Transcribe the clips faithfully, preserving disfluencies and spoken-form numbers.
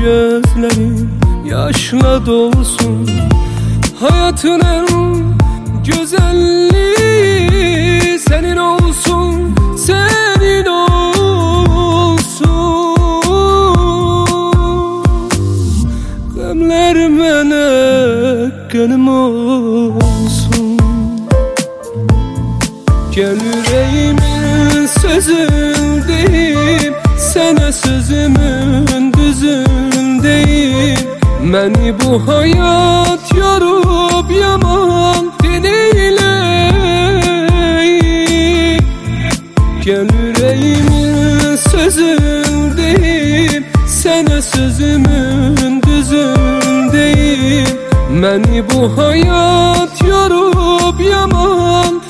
gözlerim yaşla dolsun. Hayatın en güzelliği senin olsun, senin olsun. Gamler mene gönlüm olsun. Gel yüreğimin sözündeyim, sana sözümün düzündeyim. Məni bu hayat yorup yaman dinleyin. Gel yüreğimin sözündeyim, sana sözümün düzündeyim. Məni bu hayat yorup yaman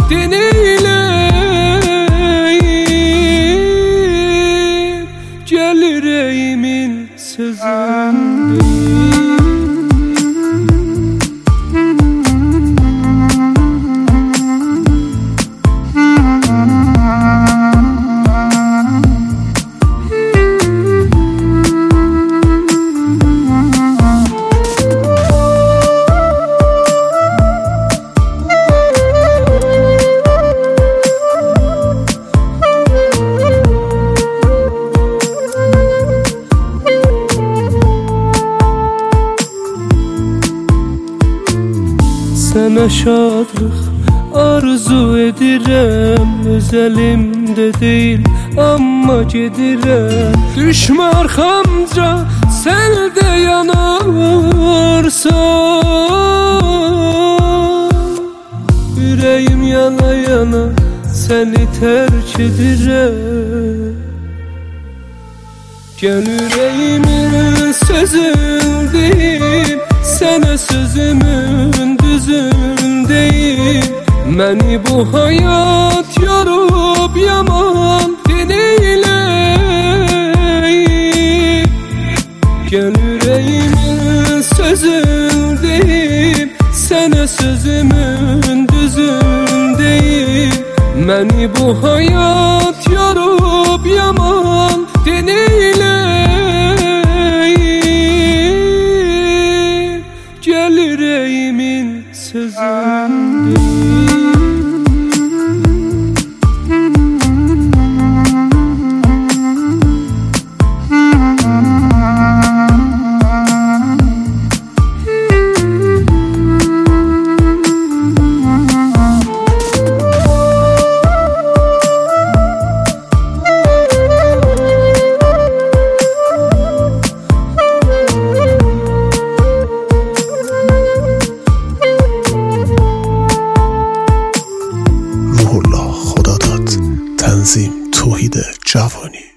dinleyin. Gel yüreğimin sözündeyim. Sənə şadlıq arzu edirəm, öz əlimdə deyil, amma gedirəm. Düşmə arxamca, sən də yanarsan. Ürəyim yana yana, səni tərk edirəm. Gel yüreğimin sözündeyim, sana sözümün düzündeyim. Məni bu hayat yorup yaman dinleyin. Gel yüreğimin sözündeyim, sana sözümün düzündeyim. Məni bu hayat yorup yaman dinleyin. Gel yüreğimin sözündeyim. تنظیم توحید جوانی.